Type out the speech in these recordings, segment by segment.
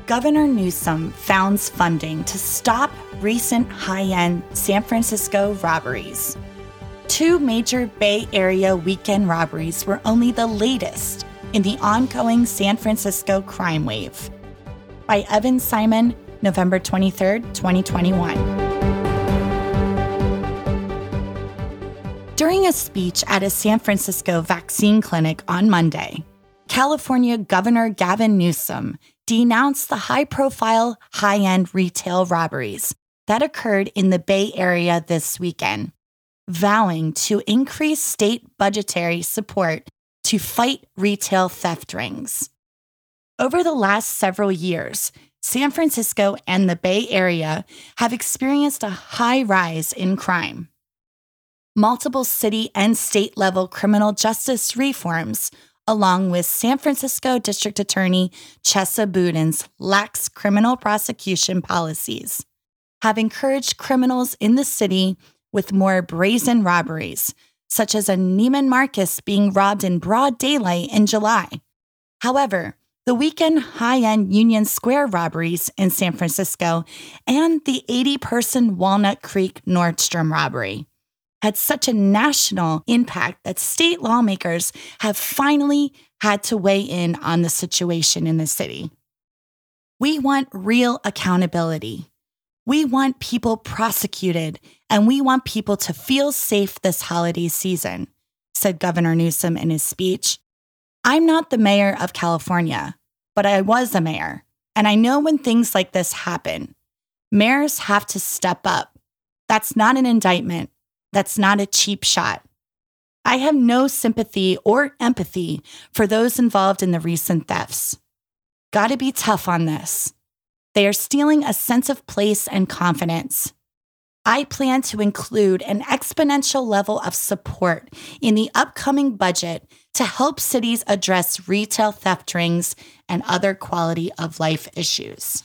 Governor Newsom founds funding to stop recent high-end San Francisco robberies. 2 major Bay Area weekend robberies were only the latest in the ongoing San Francisco crime wave. By Evan Simon, November 23, 2021. During a speech at a San Francisco vaccine clinic on Monday, California Governor Gavin Newsom denounced the high-profile, high-end retail robberies that occurred in the Bay Area this weekend, vowing to increase state budgetary support to fight retail theft rings. Over the last several years, San Francisco and the Bay Area have experienced a high rise in crime. Multiple city and state-level criminal justice reforms, along with San Francisco District Attorney Chesa Boudin's lax criminal prosecution policies, have encouraged criminals in the city with more brazen robberies, such as a Neiman Marcus being robbed in broad daylight in July. However, the weekend high-end Union Square robberies in San Francisco and the 80-person Walnut Creek Nordstrom robbery had such a national impact that state lawmakers have finally had to weigh in on the situation in the city. We want real accountability. We want people prosecuted, and we want people to feel safe this holiday season, said Governor Newsom in his speech. I'm not the mayor of California, but I was a mayor, and I know when things like this happen, mayors have to step up. That's not an indictment. That's not a cheap shot. I have no sympathy or empathy for those involved in the recent thefts. Gotta be tough on this. They are stealing a sense of place and confidence. I plan to include an exponential level of support in the upcoming budget to help cities address retail theft rings and other quality of life issues.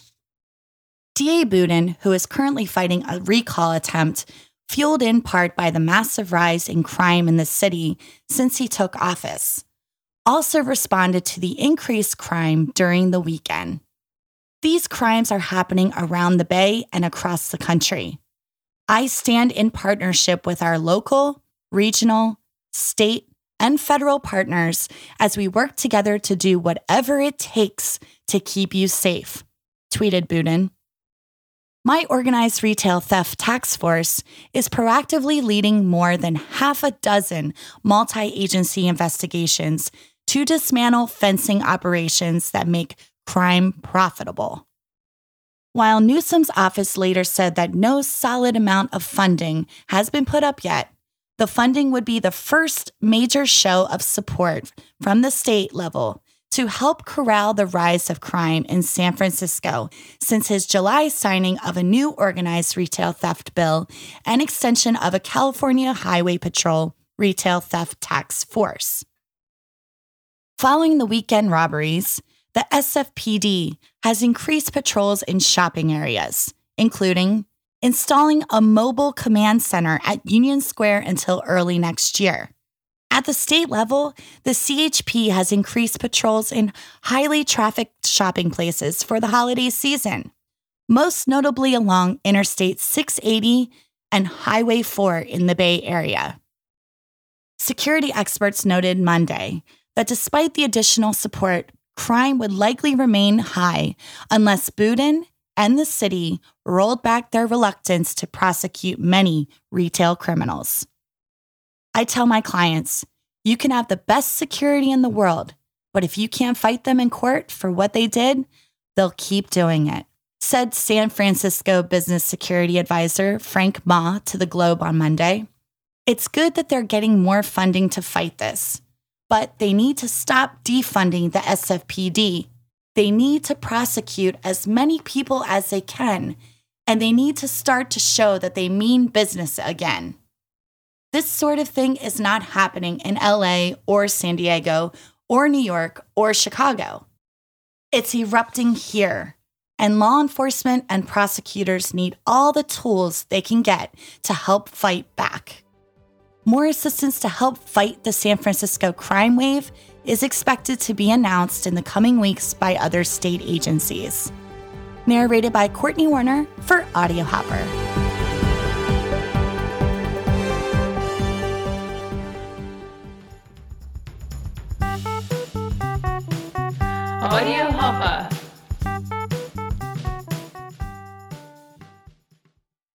DA Boudin, who is currently fighting a recall attempt, fueled in part by the massive rise in crime in the city since he took office, also responded to the increased crime during the weekend. These crimes are happening around the Bay and across the country. I stand in partnership with our local, regional, state, and federal partners as we work together to do whatever it takes to keep you safe, tweeted Boudin. My organized retail theft task force is proactively leading more than half a dozen multi-agency investigations to dismantle fencing operations that make crime profitable. While Newsom's office later said that no solid amount of funding has been put up yet, the funding would be the first major show of support from the state level to help corral the rise of crime in San Francisco since his July signing of a new organized retail theft bill and extension of a California Highway Patrol retail theft task force. Following the weekend robberies, the SFPD has increased patrols in shopping areas, including installing a mobile command center at Union Square until early next year. At the state level, the CHP has increased patrols in highly trafficked shopping places for the holiday season, most notably along Interstate 680 and Highway 4 in the Bay Area. Security experts noted Monday that despite the additional support, crime would likely remain high unless Boudin and the city rolled back their reluctance to prosecute many retail criminals. I tell my clients, you can have the best security in the world, but if you can't fight them in court for what they did, they'll keep doing it, said San Francisco business security advisor Frank Ma to the Globe on Monday. It's good that they're getting more funding to fight this, but they need to stop defunding the SFPD. They need to prosecute as many people as they can, and they need to start to show that they mean business again. This sort of thing is not happening in LA or San Diego or New York or Chicago. It's erupting here, and law enforcement and prosecutors need all the tools they can get to help fight back. More assistance to help fight the San Francisco crime wave is expected to be announced in the coming weeks by other state agencies. narrated by Courtney Warner for Audio Hopper. Audio Hopper.